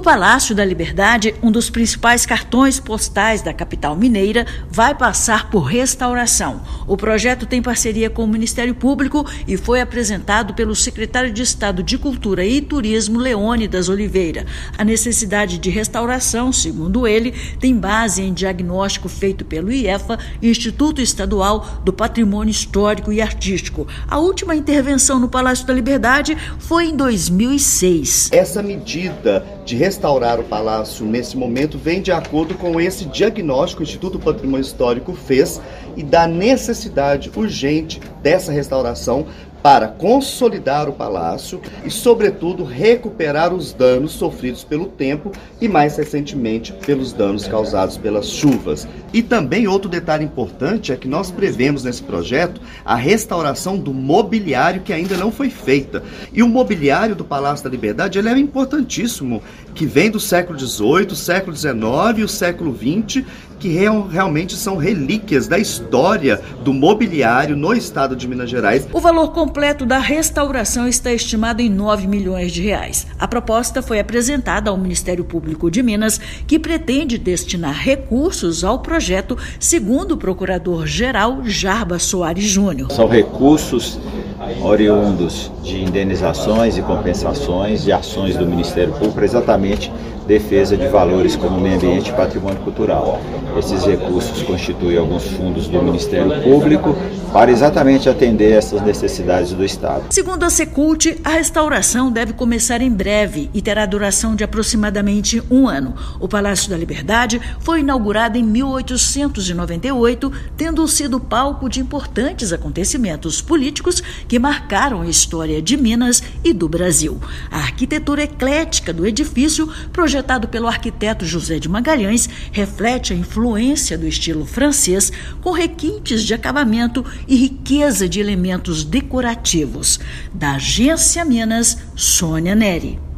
Palácio da Liberdade, um dos principais cartões postais da capital mineira, vai passar por restauração. O projeto tem parceria com o Ministério Público e foi apresentado pelo secretário de Estado de Cultura e Turismo, Leônidas Oliveira. A necessidade de restauração, segundo ele, tem base em diagnóstico feito pelo IEFA, Instituto Estadual do Patrimônio Histórico e Artístico. A última intervenção no Palácio da Liberdade foi em 2006. Essa medida de restaurar o palácio nesse momento vem de acordo com esse diagnóstico que o Instituto do Patrimônio Histórico fez e da necessidade urgente dessa restauração para consolidar o palácio e, sobretudo, recuperar os danos sofridos pelo tempo e, mais recentemente, pelos danos causados pelas chuvas. E também outro detalhe importante é que nós prevemos nesse projeto a restauração do mobiliário que ainda não foi feita. E o mobiliário do Palácio da Liberdade ele é importantíssimo, que vem do século XVIII, século XIX e o século XX, que realmente são relíquias da história do mobiliário no estado de Minas Gerais. O valor completo da restauração está estimado em R$9 milhões. A proposta foi apresentada ao Ministério Público de Minas, que pretende destinar recursos ao projeto, segundo o procurador-geral Jarbas Soares Júnior. São recursos oriundos de indenizações e compensações de ações do Ministério Público para exatamente defesa de valores como meio ambiente e patrimônio cultural. Esses recursos constituem alguns fundos do Ministério Público para exatamente atender essas necessidades do Estado. Segundo a Secult, a restauração deve começar em breve e terá duração de aproximadamente 1 ano. O Palácio da Liberdade foi inaugurado em 1898, tendo sido palco de importantes acontecimentos políticos que marcaram a história de Minas e do Brasil. A arquitetura eclética do edifício, projetado pelo arquiteto José de Magalhães, reflete a influência do estilo francês, com requintes de acabamento e riqueza de elementos decorativos. Da Agência Minas, Sônia Neri.